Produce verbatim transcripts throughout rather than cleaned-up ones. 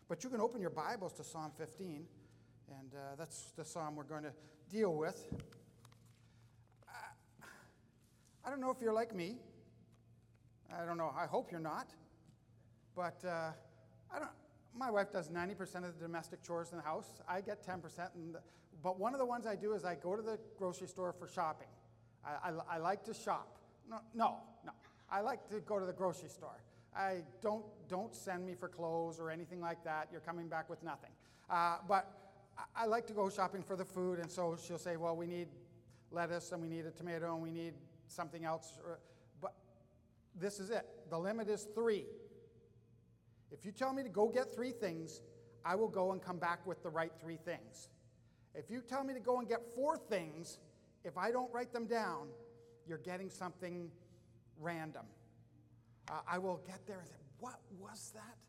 But you can open your Bibles to Psalm fifteen, and uh, that's the psalm we're going to deal with. I, I don't know if you're like me. I don't know. I hope you're not. But uh, I don't. My wife does ninety percent of the domestic chores in the house. I get ten percent. And the, but one of the ones I do is I go to the grocery store for shopping. I, I, I like to shop. No, no, no. I like to go to the grocery store. I don't don't send me for clothes or anything like that. You're coming back with nothing. Uh, but I, I like to go shopping for the food, and so she'll say, well, we need lettuce, and we need a tomato, and we need something else. But this is it. The limit is three. If you tell me to go get three things, I will go and come back with the right three things. If you tell me to go and get four things, if I don't write them down, you're getting something random. Uh, I will get there and say, what was that?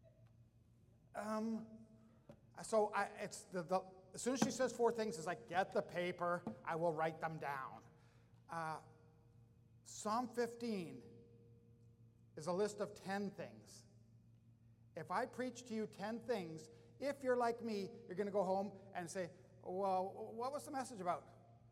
Um, so I, it's the, the, as soon as she says four things, it's like, get the paper, I will write them down. Uh, Psalm fifteen is a list of ten things. If I preach to you ten things, if you're like me, you're going to go home and say, well, what was the message about?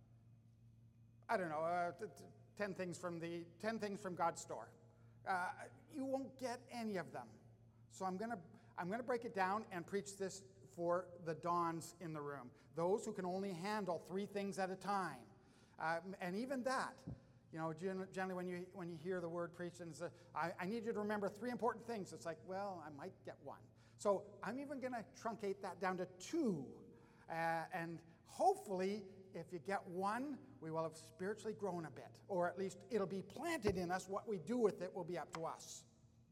I don't know, uh, t- t- ten things from the ten things from God's store. Uh, you won't get any of them. So I'm going to I'm going to break it down and preach this for the dons in the room, those who can only handle three things at a time. Uh, and even that, you know, generally when you when you hear the word preached and it's a, I, I need you to remember three important things, it's like, well, I might get one. So I'm even going to truncate that down to two. Uh, and hopefully, if you get one, we will have spiritually grown a bit, or at least it'll be planted in us. What we do with it will be up to us.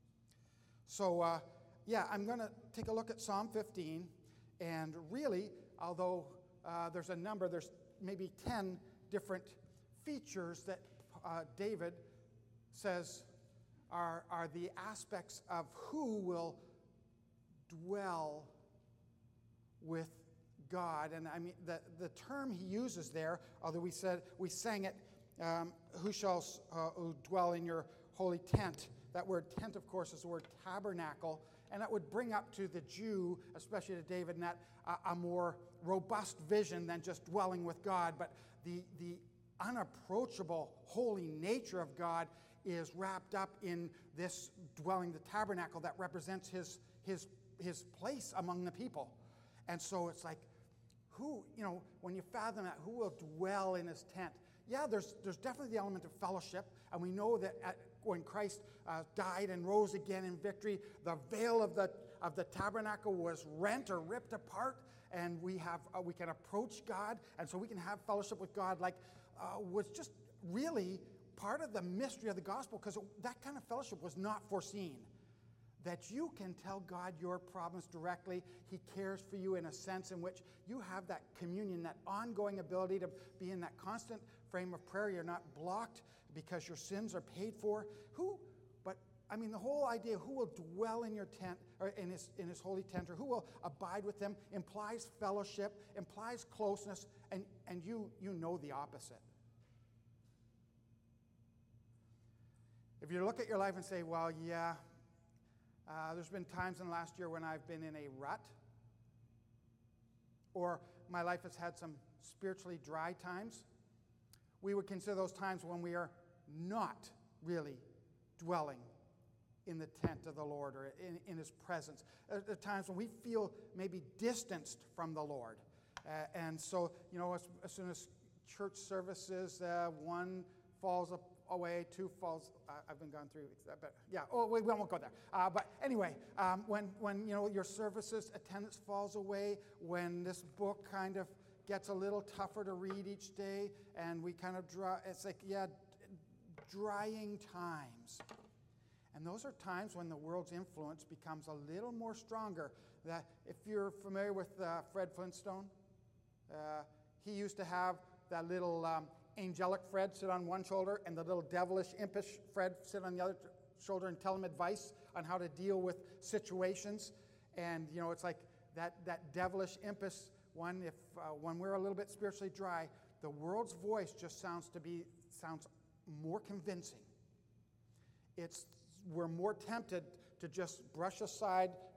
So, uh, yeah, I'm going to take a look at Psalm fifteen, and really, although uh, there's a number, there's maybe ten different features that uh, David says are, are the aspects of who will dwell with God. And I mean, the, the term he uses there, although we said we sang it, um, who shall uh, who dwell in your holy tent. That word tent, of course, is the word tabernacle, and that would bring up to the Jew, especially to David, and that uh, a more robust vision than just dwelling with God. But the the unapproachable holy nature of God is wrapped up in this dwelling, the tabernacle that represents his his his place among the people. And so it's like, who, you know, when you fathom that, who will dwell in his tent? Yeah, there's there's definitely the element of fellowship, and we know that at, when Christ uh, died and rose again in victory, the veil of the of the tabernacle was rent or ripped apart, and we have uh, we can approach God, and so we can have fellowship with God. Like uh, was just really part of the mystery of the gospel, because that kind of fellowship was not foreseen. That you can tell God your problems directly. He cares for you in a sense in which you have that communion, that ongoing ability to be in that constant frame of prayer. You're not blocked because your sins are paid for. Who, but I mean, the whole idea, who will dwell in your tent, or in his, in his holy tent, or who will abide with them, implies fellowship, implies closeness, and, and you, you know the opposite. If you look at your life and say, well, yeah, Uh, there's been times in the last year when I've been in a rut, or my life has had some spiritually dry times. We would consider those times when we are not really dwelling in the tent of the Lord or in, in his presence. Uh, the times when we feel maybe distanced from the Lord. Uh, and so, you know, as, as soon as church services, uh, one falls up, away, two falls. Uh, I've been gone through, but yeah. Oh, we, we won't go there. Uh, but anyway, um, when when you know your services attendance falls away, when this book kind of gets a little tougher to read each day, and we kind of dry. It's like yeah, drying times, and those are times when the world's influence becomes a little more stronger. That if you're familiar with uh, Fred Flintstone, uh, he used to have that little. Um, angelic Fred sit on one shoulder and the little devilish, impish Fred sit on the other shoulder and tell him advice on how to deal with situations. And, you know, it's like that, that devilish, impish one, if uh, when we're a little bit spiritually dry, the world's voice just sounds to be, sounds more convincing. It's, we're more tempted to just brush aside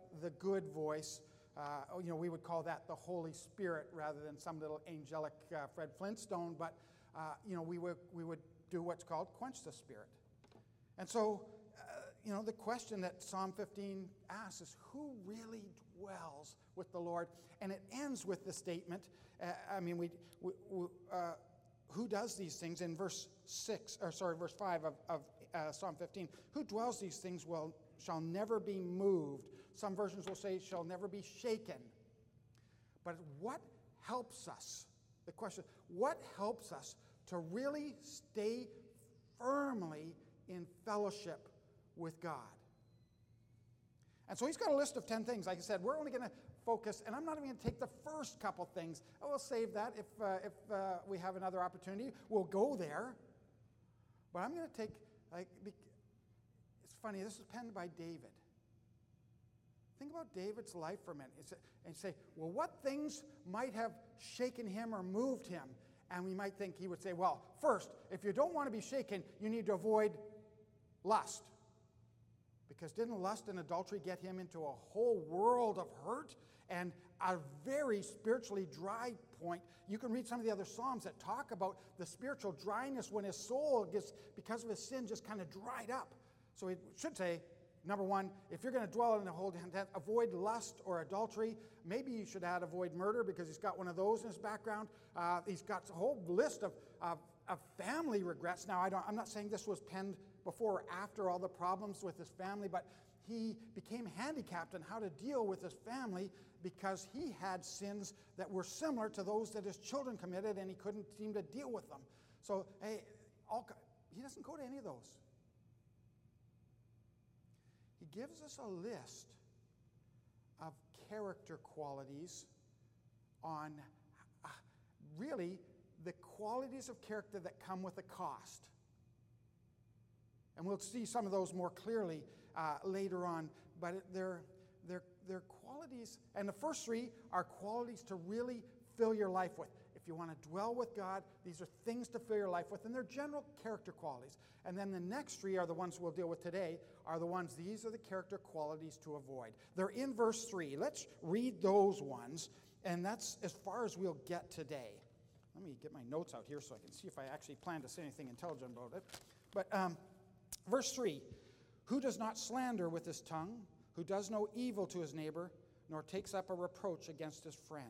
the good voice. Uh, you know, we would call that the Holy Spirit rather than some little angelic uh, Fred Flintstone. But, uh, you know, we would, we would do what's called quench the Spirit. And so, uh, you know, the question that Psalm fifteen asks is, who really dwells with the Lord? And it ends with the statement, uh, I mean, we, we, we uh, who does these things? In verse six, or sorry, verse five of, of uh, Psalm fifteen, who dwells these things will, shall never be moved. Some versions will say shall never be shaken. But what helps us? The question, what helps us to really stay firmly in fellowship with God? And so he's got a list of ten things. Like I said, we're only going to focus, and I'm not even going to take the first couple things. I will save that if, uh, if uh, we have another opportunity. We'll go there. But I'm going to take, like, it's funny, this is penned by David. Think about David's life for a minute and say, well, what things might have shaken him or moved him? And we might think he would say, well, first, if you don't want to be shaken, you need to avoid lust. Because didn't lust and adultery get him into a whole world of hurt and a very spiritually dry point? You can read some of the other Psalms that talk about the spiritual dryness when his soul gets, because of his sin, just kind of dried up. So it should say, number one, if you're going to dwell in the whole intent, avoid lust or adultery. Maybe you should add avoid murder because he's got one of those in his background. Uh, he's got a whole list of, of, of family regrets. Now, I don't, I'm not saying this was penned before or after all the problems with his family, but he became handicapped in how to deal with his family because he had sins that were similar to those that his children committed, and he couldn't seem to deal with them. So, hey, all, he doesn't go to any of those. He gives us a list of character qualities on uh, really the qualities of character that come with a cost. And we'll see some of those more clearly uh, later on, but they're, they're, they're qualities, and the first three are qualities to really fill your life with. If you want to dwell with God, these are things to fill your life with, and they're general character qualities. And then the next three are the ones we'll deal with today, are the ones, these are the character qualities to avoid. They're in verse three. Let's read those ones, and that's as far as we'll get today. Let me get my notes out here so I can see if I actually plan to say anything intelligent about it. But um, verse three, who does not slander with his tongue, who does no evil to his neighbor, nor takes up a reproach against his friend.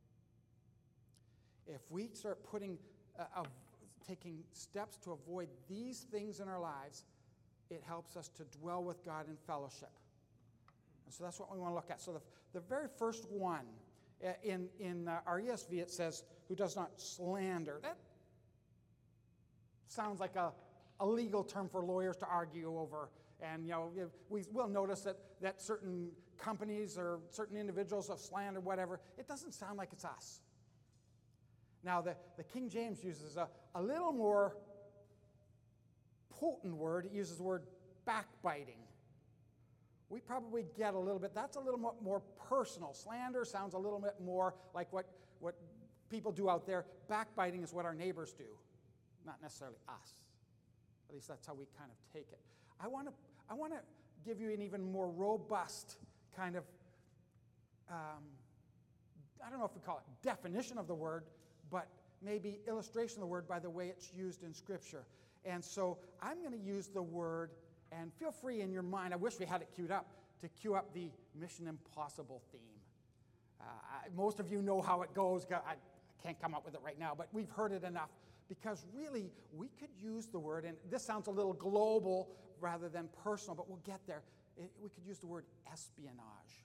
If we start putting, uh, uh, taking steps to avoid these things in our lives, it helps us to dwell with God in fellowship. And so that's what we want to look at. So the, the very first one, uh, in, in uh, our E S V, it says, who does not slander. That sounds like a, a legal term for lawyers to argue over. And, you know, we will notice that, that certain companies or certain individuals have slander, whatever. It doesn't sound like it's us. Now, the, the King James uses a, a little more potent word. It uses the word backbiting. We probably get a little bit, that's a little more, more personal. Slander sounds a little bit more like what, what people do out there. Backbiting is what our neighbors do, not necessarily us. At least that's how we kind of take it. I want to I want to give you an even more robust kind of, um, I don't know if we call it definition of the word, but maybe illustration of the word by the way it's used in Scripture. And so I'm going to use the word, and feel free in your mind, I wish we had it queued up, to cue up the Mission Impossible theme. Uh, I, most of you know how it goes. I, I can't come up with it right now, but we've heard it enough. Because really, we could use the word, and this sounds a little global rather than personal, but we'll get there. It, we could use the word espionage.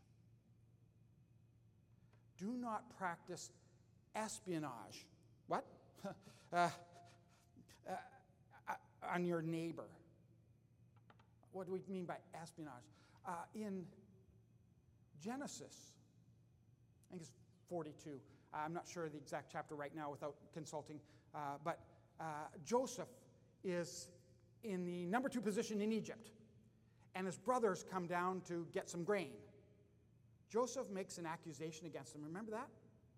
Do not practice espionage. What? uh, uh, uh, on your neighbor. What do we mean by espionage? Uh, in Genesis, I think it's forty-two. I'm not sure of the exact chapter right now without consulting. Uh, but uh, Joseph is in the number two position in Egypt, and his brothers come down to get some grain. Joseph makes an accusation against them. Remember that?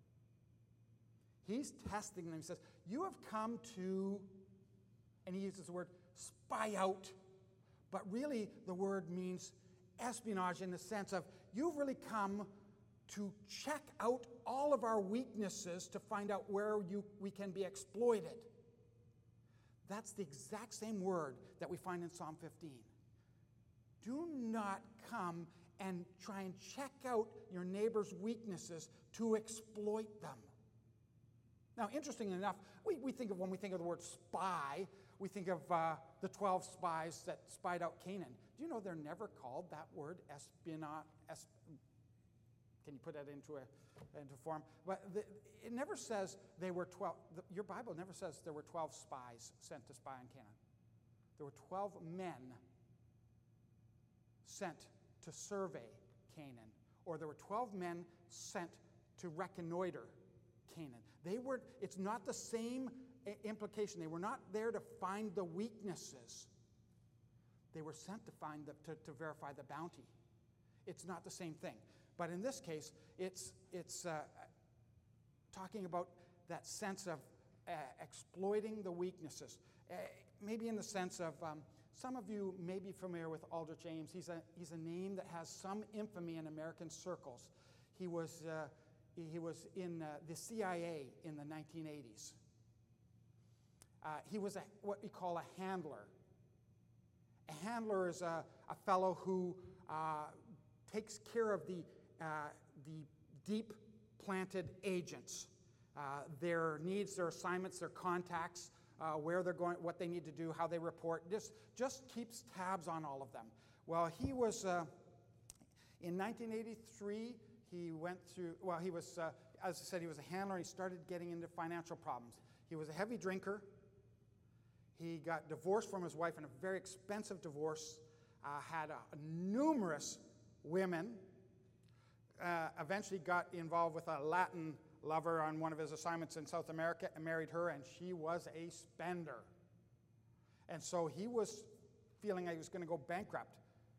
He's testing them. He says, you have come to, and he uses the word spy out, but really the word means espionage in the sense of you've really come to check out all of our weaknesses to find out where you, we can be exploited. That's the exact same word that we find in Psalm fifteen. Do not come and try and check out your neighbor's weaknesses to exploit them. Now, interestingly enough, we, we think of, when we think of the word spy, we think of uh, the twelve spies that spied out Canaan. Do you know they're never called that word, espionage? Es- Can you put that into a into form? But the, it never says they were twelve. The, your Bible never says there were twelve spies sent to spy on Canaan. There were twelve men sent to survey Canaan, or there were twelve men sent to reconnoiter Canaan. They were. It's not the same implication. They were not there to find the weaknesses. They were sent to find the, to, to verify the bounty. It's not the same thing. But in this case, it's it's uh, talking about that sense of uh, exploiting the weaknesses. Uh, maybe in the sense of um, some of you may be familiar with Aldrich Ames. He's a he's a name that has some infamy in American circles. He was uh, he was in uh, the C I A in the nineteen eighties. Uh, he was a, what we call a handler. A handler is a, a fellow who uh, takes care of the uh, the deep planted agents, uh, their needs, their assignments, their contacts, uh, where they're going, what they need to do, how they report. Just just keeps tabs on all of them. Well, he was uh, in nineteen eighty-three. He went through. Well, he was uh, as I said, he was a handler. And he started getting into financial problems. He was a heavy drinker. He got divorced from his wife in a very expensive divorce, uh, had uh, numerous women, uh, eventually got involved with a Latin lover on one of his assignments in South America and married her, and she was a spender. And so he was feeling like he was going to go bankrupt.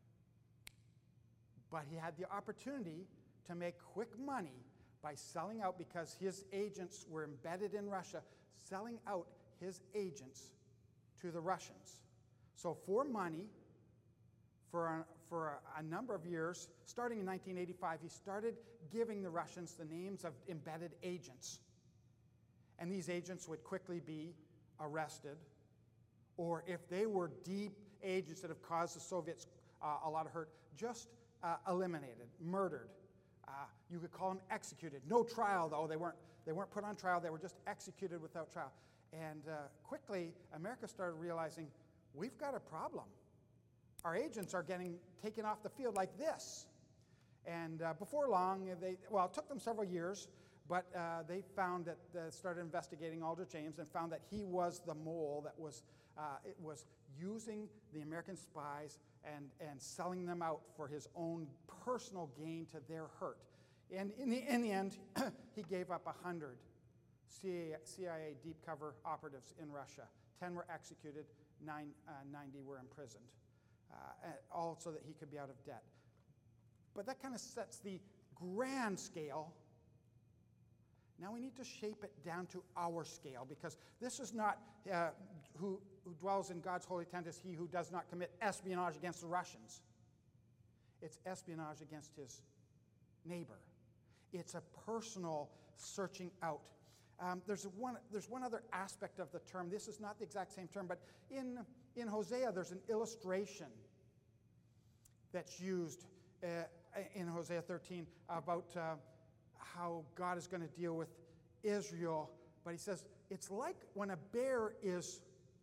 But he had the opportunity to make quick money by selling out, because his agents were embedded in Russia, selling out his agents to the Russians. So for money, for a, for a, a number of years, starting in nineteen eighty-five, he started giving the Russians the names of embedded agents. And these agents would quickly be arrested, or if they were deep agents that have caused the Soviets uh, a lot of hurt, just uh, eliminated, murdered. Uh, you could call them executed. No trial, though. They weren't, they weren't put on trial. They were just executed without trial. And uh, quickly, America started realizing, we've got a problem. Our agents are getting taken off the field like this. And uh, before long, they well, it took them several years, but uh, they found that, uh, started investigating Aldrich Ames and found that he was the mole that was, uh, it was using the American spies and, and selling them out for his own personal gain to their hurt. And in the, in the end, he gave up one hundred C I A deep cover operatives in Russia. ten were executed, nine, uh, ninety were imprisoned, uh, all so that he could be out of debt. But that kind of sets the grand scale. Now we need to shape it down to our scale, because this is not uh, who, who dwells in God's holy tent is he who does not commit espionage against the Russians. It's espionage against his neighbor. It's a personal searching out. Um, there's, one, there's one other aspect of the term. This is not the exact same term, but in, in Hosea, there's an illustration that's used uh, in Hosea thirteen about uh, how God is going to deal with Israel. But he says, it's like when a bear is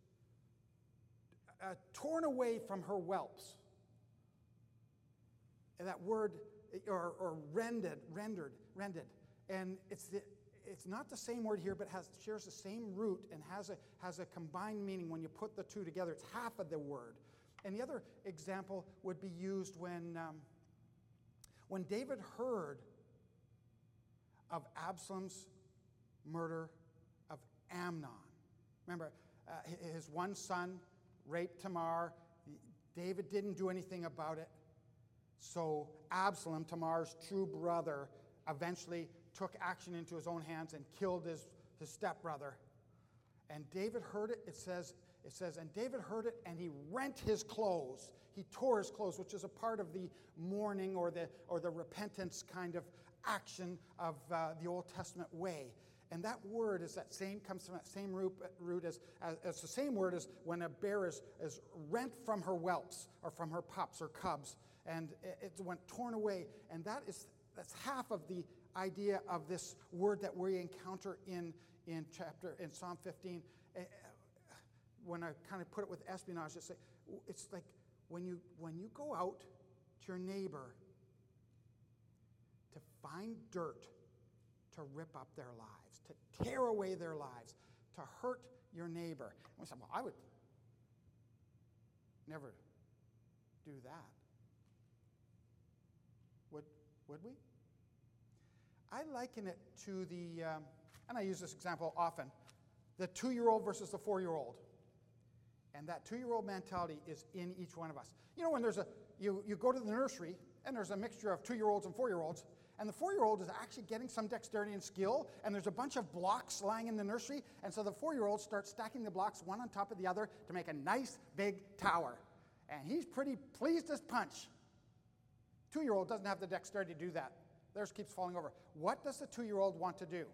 uh, torn away from her whelps. And that word, or, or rendered, rendered, rendered. And it's the, it's not the same word here, but has, shares the same root and has a, has a combined meaning when you put the two together. It's half of the word. And the other example would be used when, um, when David heard of Absalom's murder of Amnon. Remember, uh, his one son raped Tamar. David didn't do anything about it. So Absalom, Tamar's true brother, eventually took action into his own hands and killed his, his stepbrother. And David heard it. It says it says, and David heard it, and he rent his clothes. He tore his clothes, which is a part of the mourning or the or the repentance kind of action of uh, the Old Testament way. And that word is that same, comes from that same root, root as, as, as the same word as when a bear is, is rent from her whelps or from her pups or cubs, and it, it went torn away. And that is that's half of the idea of this word that we encounter in in chapter in Psalm fifteen. Uh, when I kind of put it with espionage, it's like, it's like when you when you go out to your neighbor to find dirt, to rip up their lives, to tear away their lives, to hurt your neighbor. And we say, well, I would never do that. Would, would we? I liken it to the, um, and I use this example often, the two-year-old versus the four-year-old. And that two-year-old mentality is in each one of us. You know, when there's a, you, you go to the nursery, and there's a mixture of two-year-olds and four-year-olds, and the four-year-old is actually getting some dexterity and skill, and there's a bunch of blocks lying in the nursery, and so the four-year-old starts stacking the blocks one on top of the other to make a nice big tower. And he's pretty pleased as punch. Two-year-old doesn't have the dexterity to do that. Theirs keeps falling over. What does the two-year-old want to do?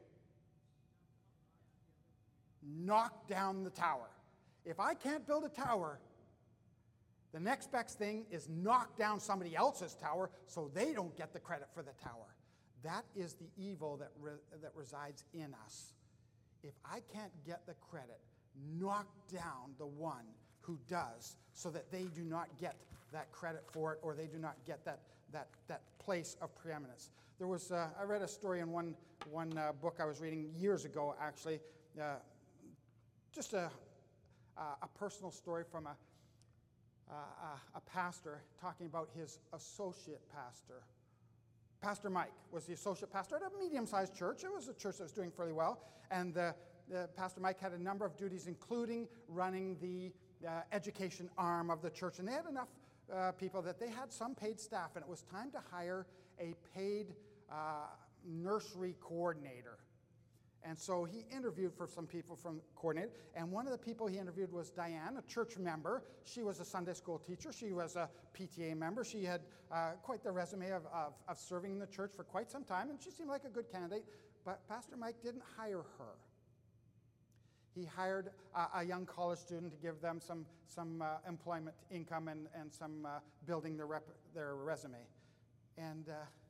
Knock down the tower. If I can't build a tower, the next best thing is knock down somebody else's tower so they don't get the credit for the tower. That is the evil that, re- that resides in us. If I can't get the credit, knock down the one who does so that they do not get that credit for it or they do not get that, that, that place of preeminence. There was, uh, I read a story in one, one uh, book I was reading years ago, actually, uh, just a, a personal story from a, uh, a pastor talking about his associate pastor. Pastor Mike was the associate pastor at a medium-sized church. It was a church that was doing fairly well. And the, the Pastor Mike had a number of duties, including running the uh, education arm of the church. And they had enough uh, people that they had some paid staff. And it was time to hire a paid uh, nursery coordinator. And so he interviewed for some people from coordinator. And one of the people he interviewed was Diane, a church member. She was a Sunday school teacher. She was a P T A member. She had uh, quite the resume of, of, of serving in the church for quite some time. And she seemed like a good candidate. But Pastor Mike didn't hire her. He hired a, a young college student to give them some, some uh, employment income and, and some uh, building their, rep, their resume. And... Uh,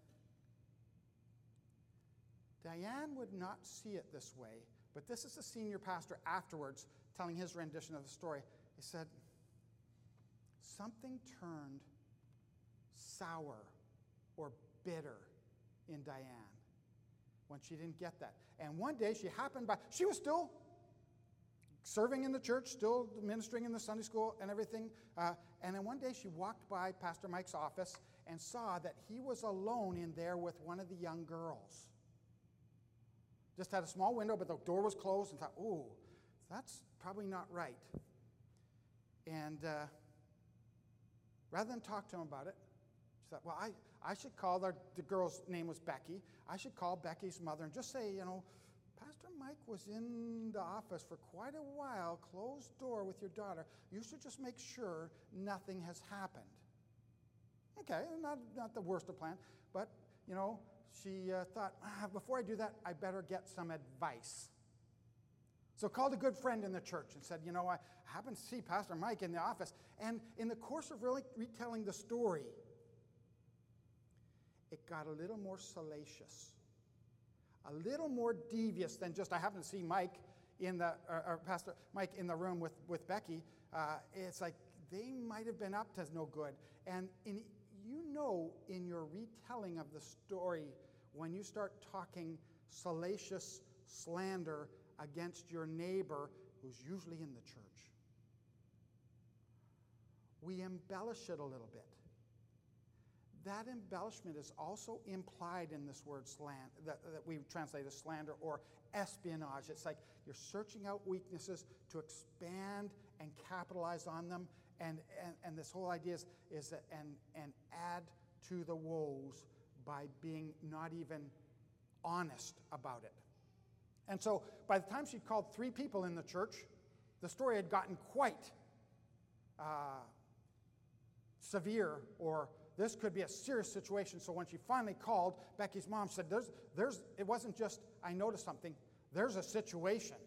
Diane would not see it this way, but this is the senior pastor afterwards telling his rendition of the story. He said, something turned sour or bitter in Diane when she didn't get that. And one day she happened by, she was still serving in the church, still ministering in the Sunday school and everything. Uh, and then one day she walked by Pastor Mike's office and saw that he was alone in there with one of the young girls. Just had a small window, but the door was closed, and thought, ooh, that's probably not right. And uh, rather than talk to him about it, she thought, well, I, I should call, their, the girl's name was Becky, I should call Becky's mother and just say, you know, Pastor Mike was in the office for quite a while, closed door with your daughter. You should just make sure nothing has happened. Okay, not, not the worst of plans, but, you know, she uh, thought, ah, before I do that, I better get some advice. So called a good friend in the church and said, you know, I happened to see Pastor Mike in the office. And in the course of really retelling the story, it got a little more salacious, a little more devious than just I happened to see Mike in the, or, or Pastor Mike in the room with, with Becky. Uh, it's like they might have been up to no good. And in you know in your retelling of the story, when you start talking salacious slander against your neighbor, who's usually in the church, we embellish it a little bit. That embellishment is also implied in this word slander, that, that we translate as slander or espionage. It's like you're searching out weaknesses to expand and capitalize on them. And, and, and this whole idea is, is that, and, and add to the woes by being not even honest about it. And so by the time she called three people in the church the story had gotten quite uh, severe, or this could be a serious situation. So when she finally called, Becky's mom said, there's, there's, it wasn't just, I noticed something, there's a situation.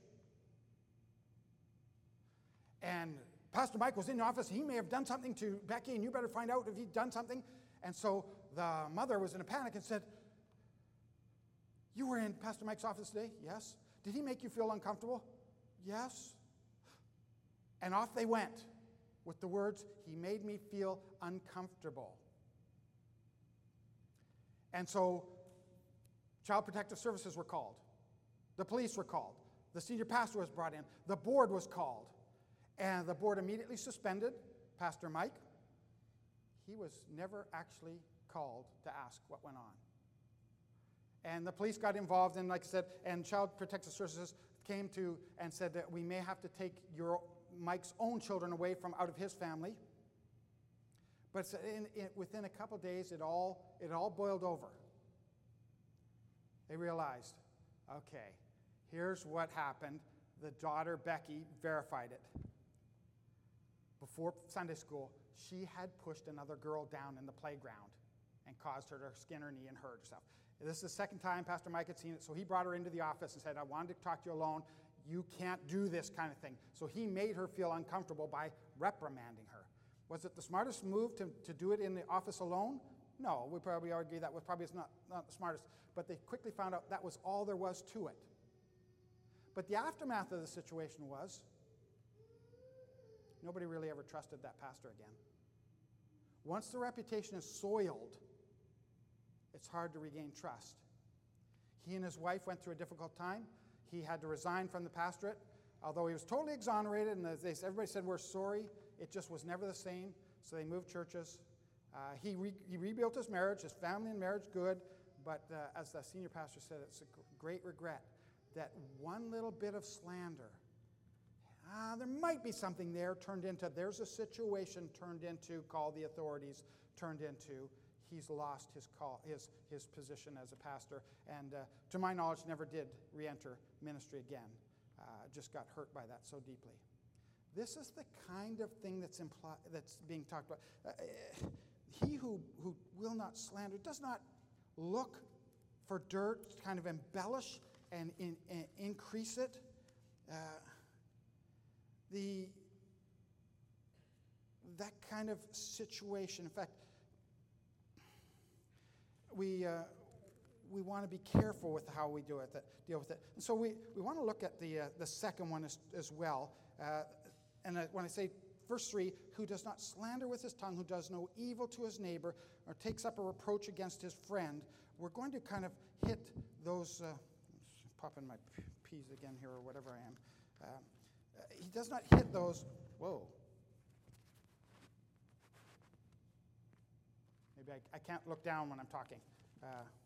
And Pastor Mike was in the office. He may have done something to Becky, and you better find out if he'd done something. And so the mother was in a panic and said, you were in Pastor Mike's office today? Yes. Did he make you feel uncomfortable? Yes. And off they went with the words, he made me feel uncomfortable. And so Child Protective Services were called. The police were called. The senior pastor was brought in. The board was called. And the board immediately suspended Pastor Mike. He was never actually called to ask what went on. And the police got involved, and like I said, and Child Protective Services came to and said that we may have to take your Mike's own children away from out of his family. But in, in, within a couple days, it all it all boiled over. They realized, okay, here's what happened. The daughter, Becky, verified it. Before Sunday school, she had pushed another girl down in the playground and caused her to skin her knee and hurt herself. This is the second time Pastor Mike had seen it, so he brought her into the office and said, I wanted to talk to you alone. You can't do this kind of thing. So he made her feel uncomfortable by reprimanding her. Was it the smartest move to, to do it in the office alone? No, we probably argue that was probably not, not the smartest. But they quickly found out that was all there was to it. But the aftermath of the situation was nobody really ever trusted that pastor again. Once the reputation is soiled, it's hard to regain trust. He and his wife went through a difficult time. He had to resign from the pastorate. Although he was totally exonerated, and they, everybody said, we're sorry, it just was never the same, so they moved churches. Uh, he, re, he rebuilt his marriage, his family and marriage, good, but uh, as the senior pastor said, it's a great regret that one little bit of slander, ah, there might be something there, turned into, there's a situation, turned into, call the authorities, turned into, he's lost his call, his, his position as a pastor, and uh, to my knowledge, never did re-enter ministry again. Uh, just got hurt by that so deeply. This is the kind of thing that's impli- that's being talked about. Uh, he who, who will not slander does not look for dirt, kind of embellish and in, in, increase it. Uh, the that kind of situation. In fact, we uh, we want to be careful with how we do it, that, deal with it. And so we, we want to look at the uh, the second one as, as well. Uh, and uh, when I say verse three, who does not slander with his tongue, who does no evil to his neighbor, or takes up a reproach against his friend, we're going to kind of hit those. Uh, pop in my peas again here, or whatever I am. Uh, uh, he does not hit those. Whoa. Maybe I, I can't look down when I'm talking. Uh,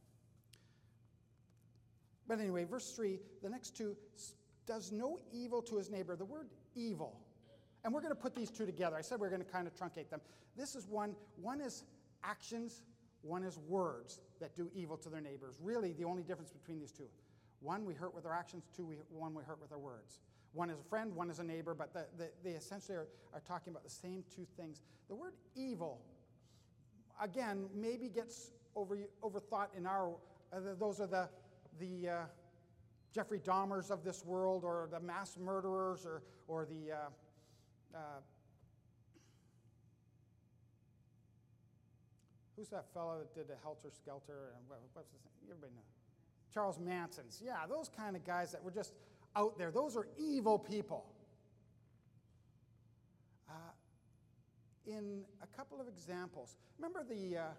but anyway, verse three, the next two, does no evil to his neighbor. The word evil. And we're going to put these two together. I said we're going to kind of truncate them. This is one, one is actions, one is words that do evil to their neighbors. Really, the only difference between these two. One, we hurt with our actions. Two, we, one, we hurt with our words. One is a friend, one is a neighbor, but the, the, they essentially are, are talking about the same two things. The word evil, again, maybe gets over overthought in our, uh, those are the, the uh, Jeffrey Dahmers of this world, or the mass murderers, or, or the, uh, uh, who's that fellow that did the Helter Skelter, and what, what's his name? Everybody knows. Charles Manson's. Yeah, those kind of guys that were just out there. Those are evil people. Uh, in a couple of examples, remember the uh,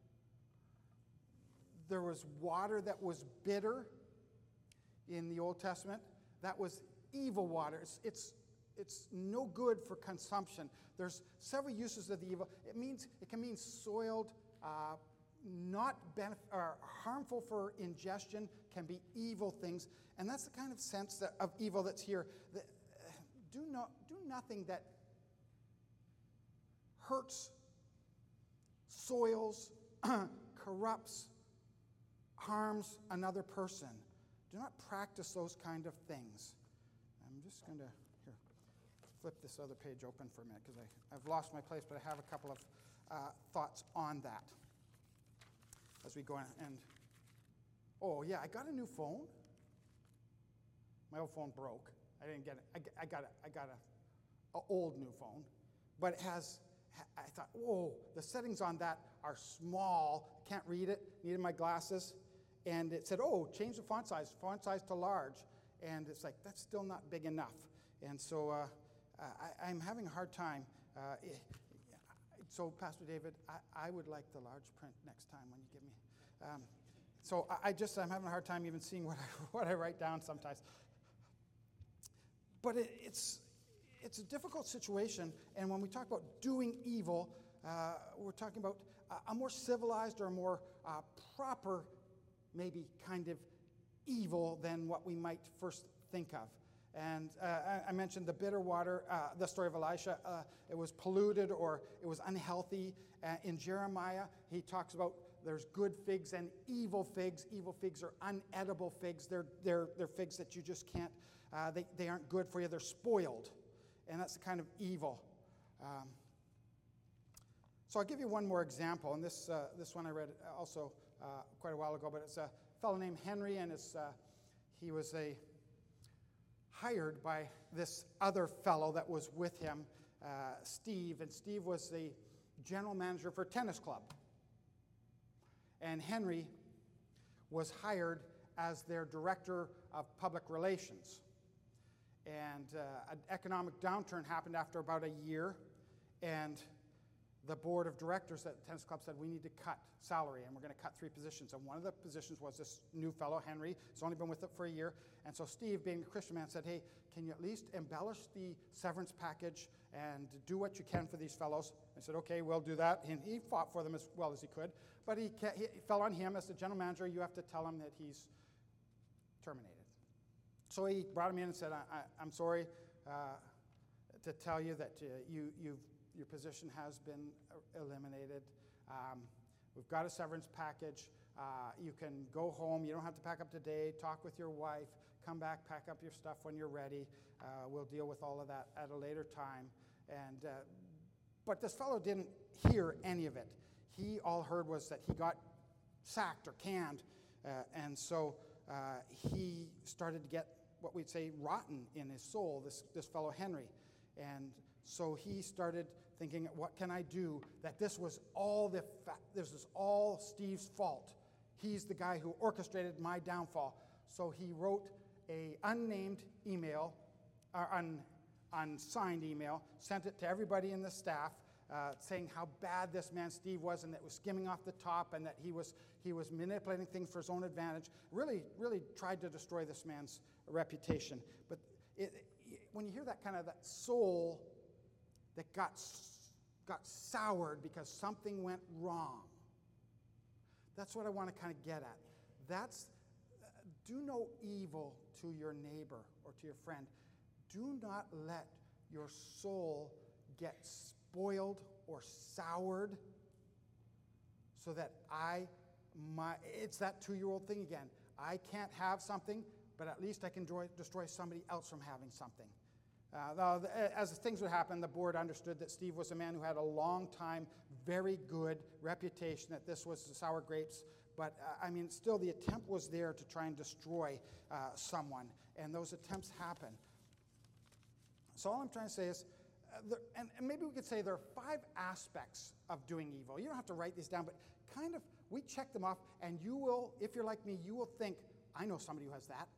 there was water that was bitter in the Old Testament? That was evil water. It's, it's, it's no good for consumption. There's several uses of the evil. It means it can mean soiled, uh, not benef- or harmful for ingestion, can be evil things. And that's the kind of sense that, of evil that's here. The, uh, do, no, do nothing that hurts, soils, corrupts, harms another person. Do not practice those kind of things. I'm just going to, here. flip this other page open for a minute because I've lost my place, but I have a couple of uh, thoughts on that as we go on. And, oh, yeah, I got a new phone. My old phone broke. I didn't get it. I, I got a, I got a, a old new phone, but it has, I thought, whoa, the settings on that are small. Can't read it. Needed my glasses. And it said, oh, change the font size, font size to large. And it's like, that's still not big enough. And so uh, I, I'm having a hard time. Uh, it, so, Pastor David, I, I would like the large print next time when you give me. Um, so I, I just, I'm having a hard time even seeing what I, what I write down sometimes. But it, it's, it's a difficult situation. And when we talk about doing evil, uh, we're talking about a, a more civilized or a more uh, proper, maybe kind of evil than what we might first think of. And uh, I, I mentioned the bitter water, uh, the story of Elisha. Uh, it was polluted or it was unhealthy. Uh, in Jeremiah, he talks about there's good figs and evil figs. Evil figs are unedible figs. They're, they're, they're figs that you just can't, uh, they, they aren't good for you. They're spoiled. And that's the kind of evil. Um, so I'll give you one more example. And this, uh, this one I read also uh, quite a while ago, but it's a fellow named Henry, and it's, uh, he was a hired by this other fellow that was with him, uh, Steve, and Steve was the general manager for a tennis club. And Henry was hired as their director of public relations. And uh, an economic downturn happened after about a year, and the board of directors at the tennis club said, we need to cut salary, and we're going to cut three positions. And one of the positions was this new fellow, Henry. He's only been with it for a year. And so Steve, being a Christian man, said, hey, can you at least embellish the severance package and do what you can for these fellows? I said, okay, we'll do that. And he fought for them as well as he could. But he, he it fell on him as the general manager. You have to tell him that he's terminated. So he brought him in and said, I, I, I'm sorry uh, to tell you that uh, you, you've your position has been eliminated. Um, we've got a severance package. Uh, you can go home. You don't have to pack up today. Talk with your wife. Come back, pack up your stuff when you're ready. Uh, we'll deal with all of that at a later time. And uh, but this fellow didn't hear any of it. He all heard was that he got sacked or canned. Uh, and so uh, he started to get what we'd say rotten in his soul, this, this fellow Henry. And so he started thinking, what can I do? That this was all the fa- this was all Steve's fault. He's the guy who orchestrated my downfall. So he wrote a unnamed email, or un, unsigned email, sent it to everybody in the staff, uh, saying how bad this man Steve was, and that it was skimming off the top, and that he was he was manipulating things for his own advantage. Really, really tried to destroy this man's reputation. But it, it, when you hear that kind of that soul that got, got soured because something went wrong. That's what I want to kind of get at. That's, uh, do no evil to your neighbor or to your friend. Do not let your soul get spoiled or soured so that I, my, it's that two-year-old thing again. I can't have something, but at least I can destroy, destroy somebody else from having something. Uh, as things would happen, the board understood that Steve was a man who had a long time, very good reputation, that this was the sour grapes. But, uh, I mean, still the attempt was there to try and destroy uh, someone, and those attempts happen. So all I'm trying to say is, uh, there, and, and maybe we could say there are five aspects of doing evil. You don't have to write these down, but kind of, we check them off, and you will, if you're like me, you will think, I know somebody who has that.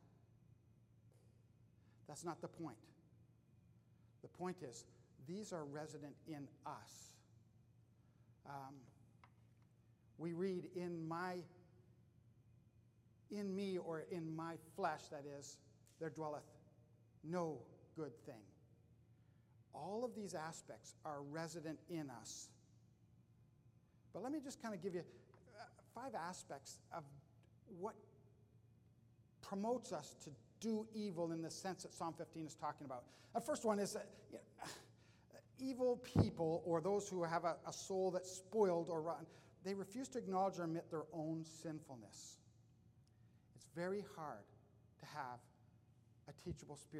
That's not the point. The point is, these are resident in us. Um, we read, in my, in me or in my flesh, that is, there dwelleth no good thing. All of these aspects are resident in us. But let me just kind of give you uh, five aspects of what promotes us to do evil in the sense that Psalm fifteen is talking about. The first one is that you know, evil people, or those who have a, a soul that's spoiled or rotten, they refuse to acknowledge or admit their own sinfulness. It's very hard to have a teachable spirit.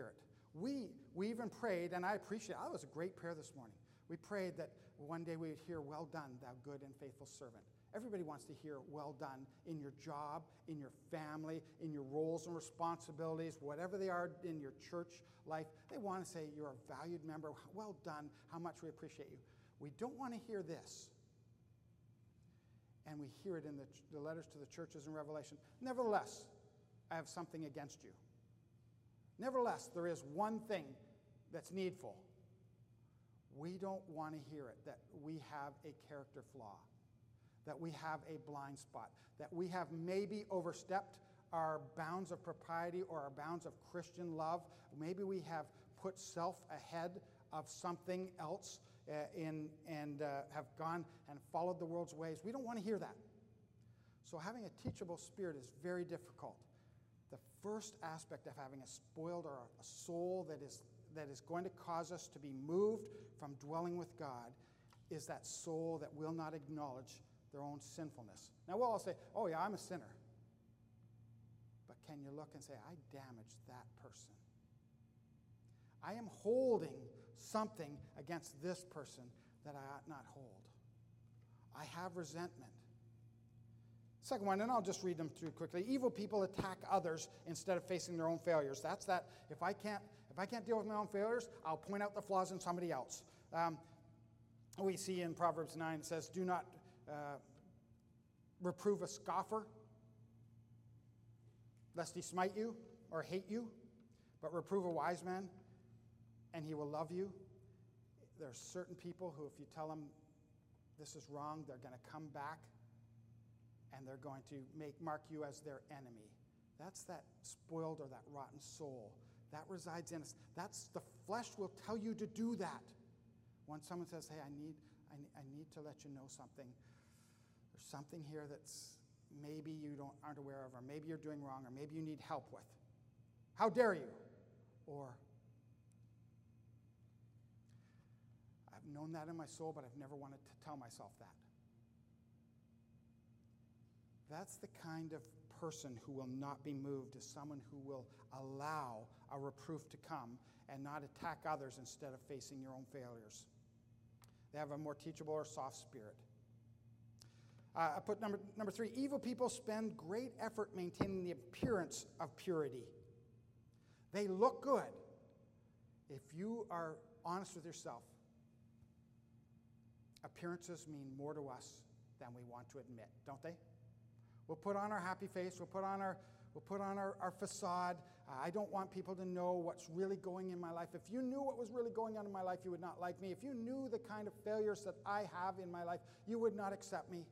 We, we even prayed, and I appreciate it. That was a great prayer this morning. We prayed that one day we would hear, well done, thou good and faithful servant. Everybody wants to hear well done in your job, in your family, in your roles and responsibilities, whatever they are in your church life. They want to say you're a valued member. Well done, how much we appreciate you. We don't want to hear this. And we hear it in the, the letters to the churches in Revelation. Nevertheless, I have something against you. Nevertheless, there is one thing that's needful. We don't want to hear it, that we have a character flaw, that we have a blind spot, that we have maybe overstepped our bounds of propriety or our bounds of Christian love. Maybe we have put self ahead of something else uh, in, and uh, have gone and followed the world's ways. We don't want to hear that. So having a teachable spirit is very difficult. The first aspect of having a spoiled or a soul that is that is going to cause us to be moved from dwelling with God is that soul that will not acknowledge their own sinfulness. Now we'll all say, oh yeah, I'm a sinner. But can you look and say, I damaged that person. I am holding something against this person that I ought not hold. I have resentment. Second one, and I'll just read them through quickly. Evil people attack others instead of facing their own failures. That's that. If I can't, if I can't deal with my own failures, I'll point out the flaws in somebody else. Um, we see in Proverbs nine, it says, do not uh, reprove a scoffer, lest he smite you or hate you, but reprove a wise man, and he will love you. There are certain people who, if you tell them this is wrong, they're going to come back and they're going to make mark you as their enemy. That's that spoiled or that rotten soul. That resides in us. That's the flesh will tell you to do that. When someone says, hey, I need, I, I need to let you know something. There's something here that's maybe you don't aren't aware of, or maybe you're doing wrong, or maybe you need help with. How dare you? Or, I've known that in my soul, but I've never wanted to tell myself that. That's the kind of person who will not be moved, is someone who will allow a reproof to come and not attack others instead of facing your own failures. They have a more teachable or soft spirit. Uh, I put number, number three, evil people spend great effort maintaining the appearance of purity. They look good. If you are honest with yourself, appearances mean more to us than we want to admit, don't they? We'll put on our happy face. We'll put on our, we'll put on our, our facade. Uh, I don't want people to know what's really going in my life. If you knew what was really going on in my life, you would not like me. If you knew the kind of failures that I have in my life, you would not accept me.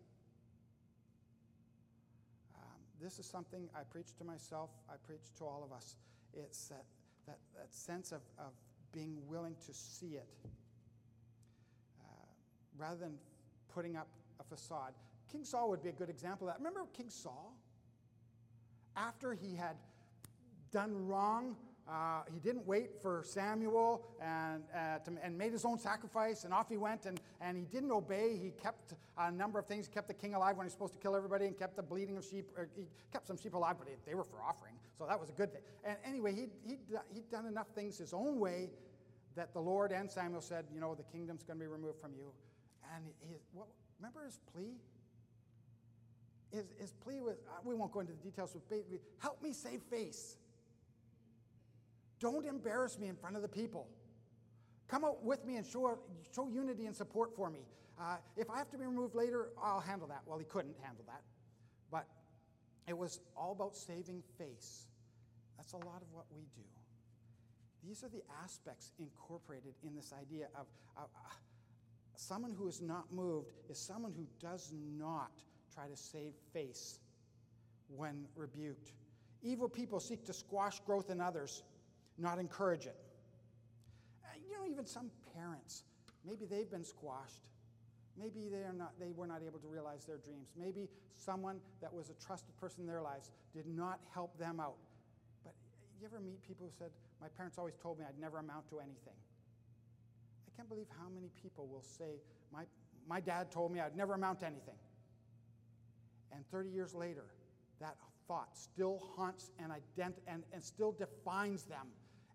Um, this is something I preach to myself. I preach to all of us. It's that, that, that sense of, of being willing to see it uh, rather than putting up a facade. King Saul would be a good example of that. Remember King Saul? After he had done wrong, uh, he didn't wait for Samuel and, uh, to, and made his own sacrifice, and off he went, and, and he didn't obey. He kept a number of things. He kept the king alive when he was supposed to kill everybody, and kept the bleeding of sheep. Or he kept some sheep alive, but they were for offering, so that was a good thing. And anyway, he'd, he'd, he'd done enough things his own way that the Lord and Samuel said, you know, the kingdom's going to be removed from you. And his, what, remember his plea? His, his plea was, we won't go into the details, but basically, help me save face. Don't embarrass me in front of the people. Come out with me and show, show unity and support for me. Uh, if I have to be removed later, I'll handle that. Well, he couldn't handle that. But it was all about saving face. That's a lot of what we do. These are the aspects incorporated in this idea of uh, uh, someone who is not moved is someone who does not try to save face when rebuked. Evil people seek to squash growth in others, not encourage it. Uh, you know, even some parents, maybe they've been squashed. Maybe they are not. They were not able to realize their dreams. Maybe someone that was a trusted person in their lives did not help them out. But you ever meet people who said, my parents always told me I'd never amount to anything. I can't believe how many people will say, my, my dad told me I'd never amount to anything. And thirty years later, that thought still haunts and, ident- and, and still defines them.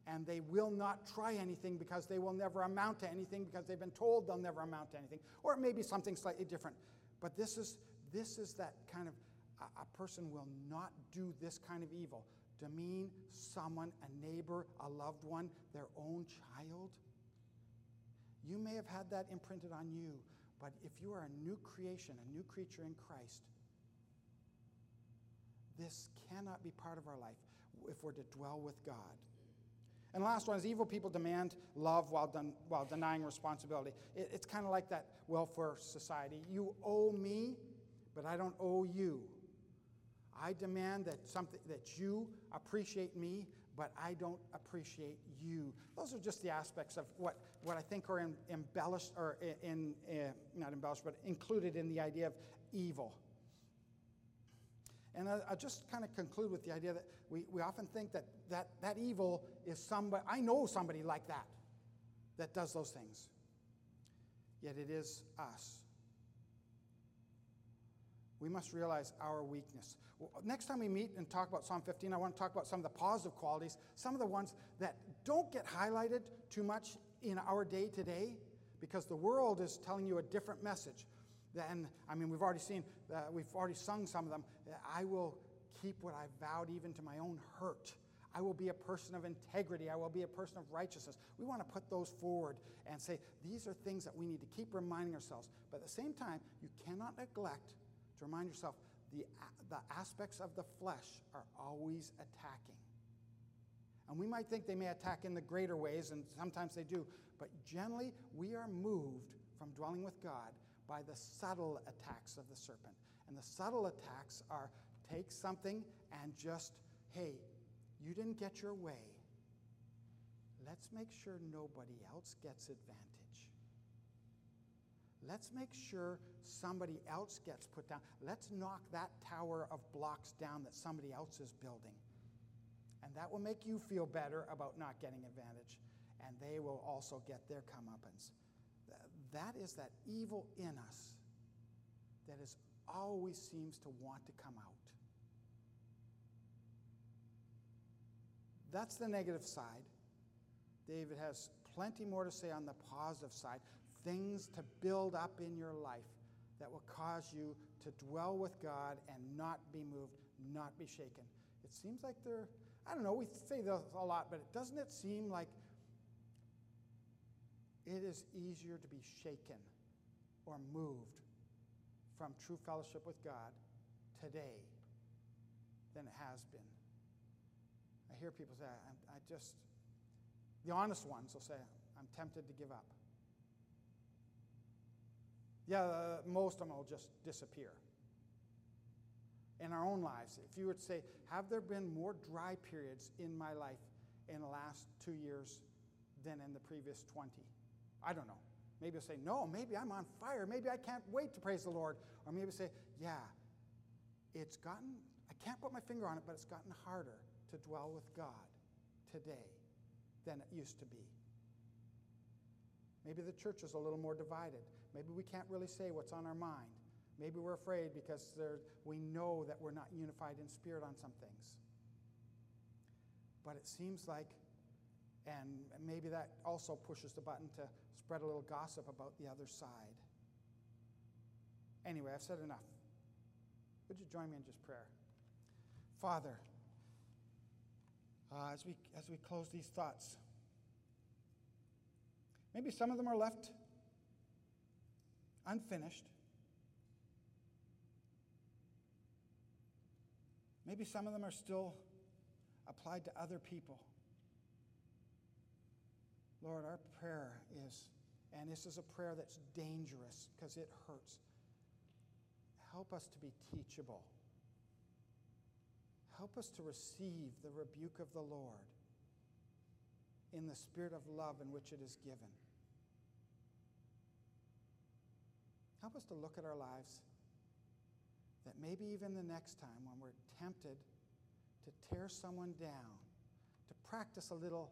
and they will not try anything because they will never amount to anything because they've been told they'll never amount to anything. Or it may be something slightly different. But this is, this is that kind of, a, a person will not do this kind of evil. Demean someone, a neighbor, a loved one, their own child. You may have had that imprinted on you, but if you are a new creation, a new creature in Christ, this cannot be part of our life if we're to dwell with God. And the last one is evil people demand love while, den- while denying responsibility. It, it's kind of like that welfare society. You owe me, but I don't owe you. I demand that something that you appreciate me, but I don't appreciate you. Those are just the aspects of what, what I think are in, embellished, or in, in uh, not embellished, but included in the idea of evil. And I, I'll just kind of conclude with the idea that we, we often think that, that that evil is somebody, I know somebody like that, that does those things. Yet it is us. We must realize our weakness. Next time we meet and talk about Psalm fifteen, I want to talk about some of the positive qualities, some of the ones that don't get highlighted too much in our day today, because the world is telling you a different message. Then, I mean, we've already seen, uh, we've already sung some of them. I will keep what I vowed even to my own hurt. I will be a person of integrity. I will be a person of righteousness. We want to put those forward and say, these are things that we need to keep reminding ourselves. But at the same time, you cannot neglect to remind yourself the, the aspects of the flesh are always attacking. And we might think they may attack in the greater ways, and sometimes they do, but generally we are moved from dwelling with God by the subtle attacks of the serpent. And the subtle attacks are take something and just, hey, you didn't get your way. Let's make sure nobody else gets advantage. Let's make sure somebody else gets put down. Let's knock that tower of blocks down that somebody else is building. And that will make you feel better about not getting advantage. And they will also get their comeuppance. That is that evil in us that is always seems to want to come out. That's the negative side. David has plenty more to say on the positive side. Things to build up in your life that will cause you to dwell with God and not be moved, not be shaken. It seems like they're, I don't know, we say this a lot, but doesn't it seem like it is easier to be shaken or moved from true fellowship with God today than it has been? I hear people say, I, I just, the honest ones will say, I'm tempted to give up. Yeah, uh, most of them will just disappear. In our own lives, if you would say, have there been more dry periods in my life in the last two years than in the previous twenty? I don't know. Maybe you'll say, no, maybe I'm on fire. Maybe I can't wait to praise the Lord. Or maybe say, yeah, it's gotten, I can't put my finger on it, but it's gotten harder to dwell with God today than it used to be. Maybe the church is a little more divided. Maybe we can't really say what's on our mind. Maybe we're afraid because there, we know that we're not unified in spirit on some things. But it seems like, and maybe that also pushes the button to spread a little gossip about the other side. Anyway, I've said enough. Would you join me in just prayer? Father, uh, as we as we close these thoughts, maybe some of them are left unfinished. Maybe some of them are still applied to other people. Lord, our prayer is, and this is a prayer that's dangerous because it hurts. Help us to be teachable. Help us to receive the rebuke of the Lord in the spirit of love in which it is given. Help us to look at our lives that maybe even the next time when we're tempted to tear someone down, to practice a little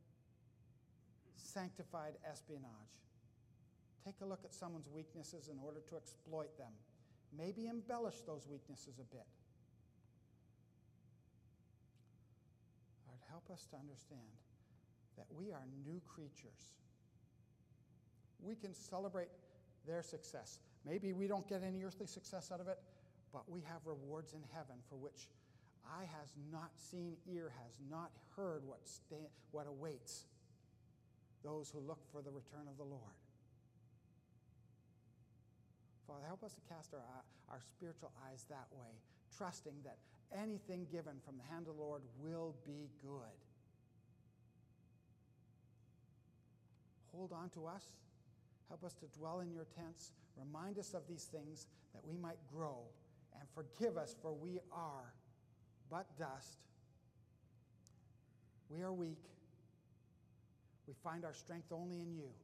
sanctified espionage. Take a look at someone's weaknesses in order to exploit them. Maybe embellish those weaknesses a bit. Lord, help us to understand that we are new creatures. We can celebrate their success. Maybe we don't get any earthly success out of it, but we have rewards in heaven for which eye has not seen, ear has not heard what, sta- what awaits those who look for the return of the Lord. Father, help us to cast our, our spiritual eyes that way, trusting that anything given from the hand of the Lord will be good. Hold on to us. Help us to dwell in your tents. Remind us of these things that we might grow, and forgive us, for we are but dust. We are weak. We find our strength only in you.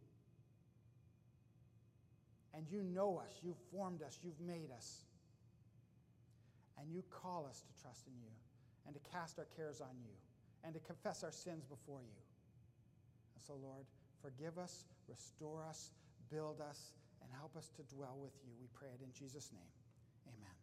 And you know us. You've formed us. You've made us. And you call us to trust in you and to cast our cares on you and to confess our sins before you. And so, Lord, forgive us, restore us, build us, and help us to dwell with you. We pray it in Jesus' name.